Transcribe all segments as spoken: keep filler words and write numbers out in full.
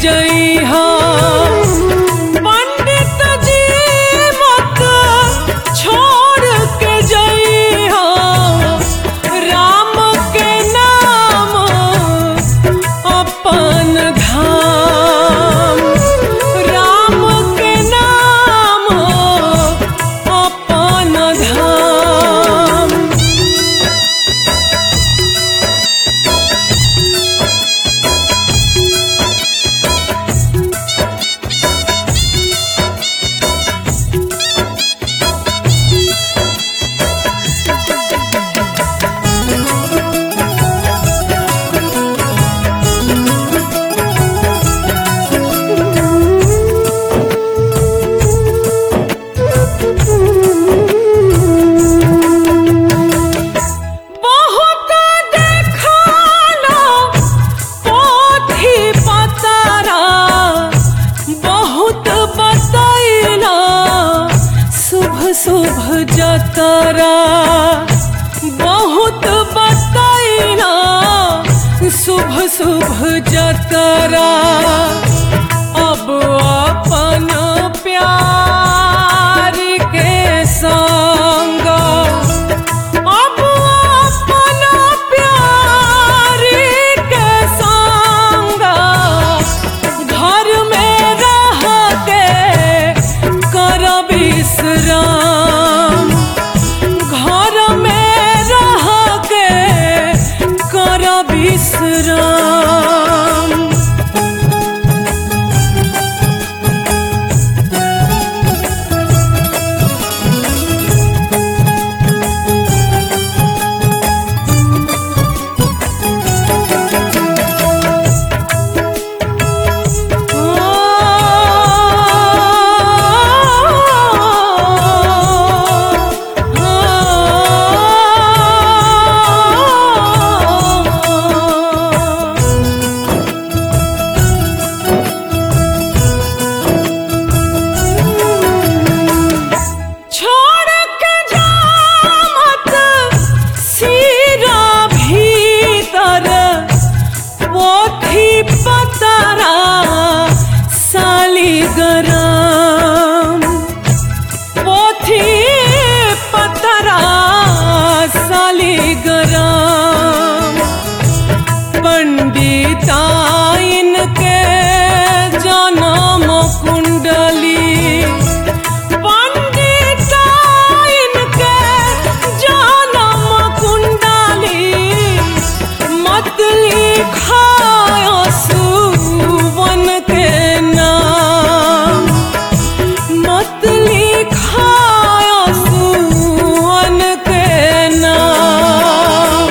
जइहा पंडित जी मत छोड़ के जइहा राम के नाम अपन धाम राम के नाम अपन धाम। शुभ जतरा बहुत बतैना शुभ शुभ जतरा अब अपन प्यार के संग अब अपन प्यार के संग घर में रह के कर विश्राम घर में रह के कर विश्राम। पतरा सालीग्राम पोथी पतरा सालीग्राम पंडिताइन के जन्म कुंडली पंडिताइन के जन्म कुंडली मत लिखा सुवन के नाम मत लिखा सुवन के नाम।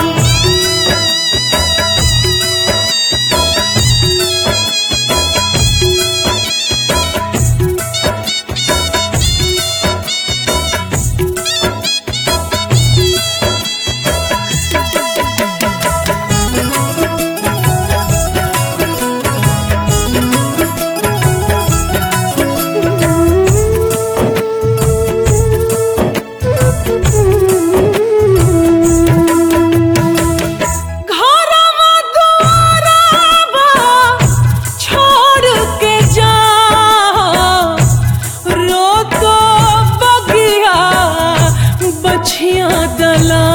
बछिया दला